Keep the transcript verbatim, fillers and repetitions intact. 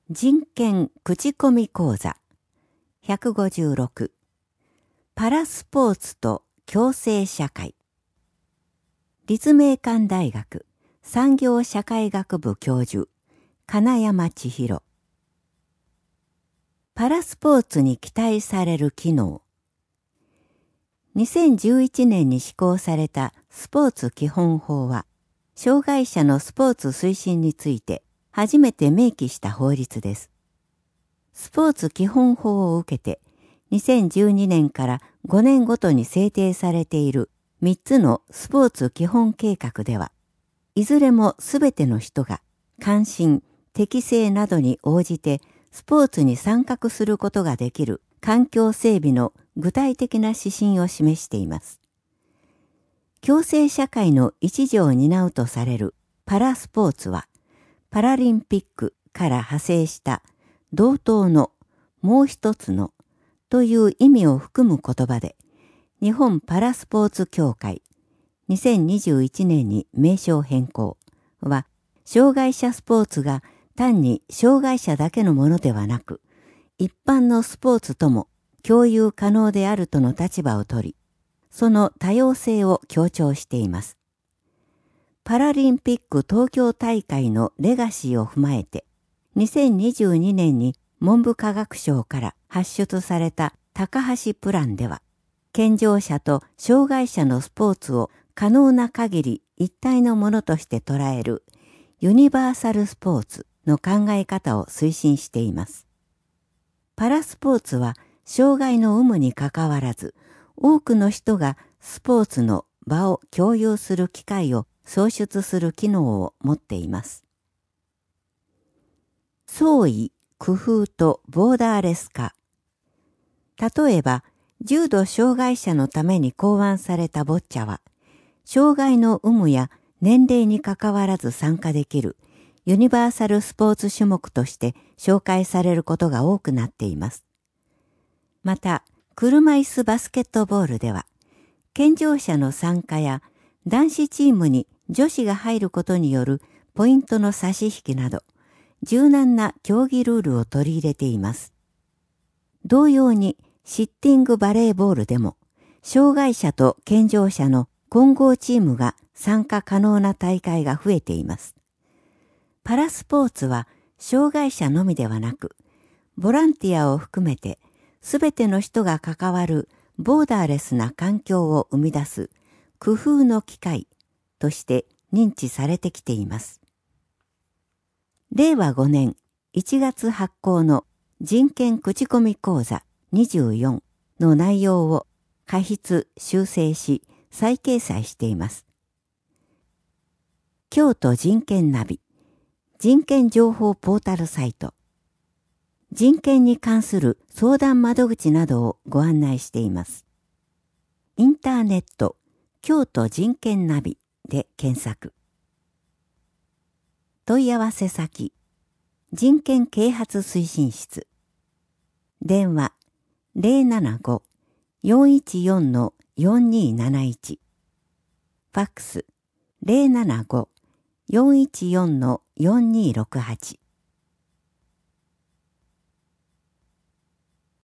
人権口コミ講座ひゃくごじゅうろくパラスポーツと共生社会立命館大学産業社会学部教授金山千尋パラスポーツに期待される機能にせんじゅういちねんに施行されたスポーツ基本法は障害者のスポーツ推進について初めて明記した法律です。スポーツ基本法を受けてにせんじゅうにねんからごねんごとに制定されているみっつのスポーツ基本計画では、いずれもすべての人が関心、適性などに応じてスポーツに参画することができる環境整備の具体的な指針を示しています。共生社会の一助を担うとされるパラスポーツは、パラリンピックから派生した同等のもう一つのという意味を含む言葉で、日本パラスポーツ協会にせんにじゅういちねんに名称変更は、障害者スポーツが単に障害者だけのものではなく、一般のスポーツとも共有可能であるとの立場を取り、その多様性を強調しています。パラリンピック東京大会のレガシーを踏まえて、にせんにじゅうにねんに文部科学省から発出された高橋プランでは、健常者と障害者のスポーツを可能な限り一体のものとして捉えるユニバーサルスポーツの考え方を推進しています。パラスポーツは障害の有無にかかわらず、多くの人がスポーツの場を共有する機会を創出する機能を持っています。創意、工夫とボーダーレス化。例えば、重度障害者のために考案されたボッチャは、障害の有無や年齢にかかわらず参加できるユニバーサルスポーツ種目として紹介されることが多くなっています。また、車椅子バスケットボールでは、健常者の参加や男子チームに女子が入ることによるポイントの差し引きなど、柔軟な競技ルールを取り入れています。同様に、シッティングバレーボールでも、障害者と健常者の混合チームが参加可能な大会が増えています。パラスポーツは、障害者のみではなく、ボランティアを含めて、すべての人が関わるボーダーレスな環境を生み出す工夫の機会として認知されてきています。れいわごねんいちがつ発行の人権口コミ講座にじゅうよんの内容を加筆修正し再掲載しています。京都人権ナビ、人権情報ポータルサイト、人権に関する相談窓口などをご案内しています。インターネット、京都人権ナビで検索。問い合わせ先、人権啓発推進室。電話、ゼロななご よんいちよん よんにーなないち。ファックス、ゼロななご よんいちよん よんにーろくはち。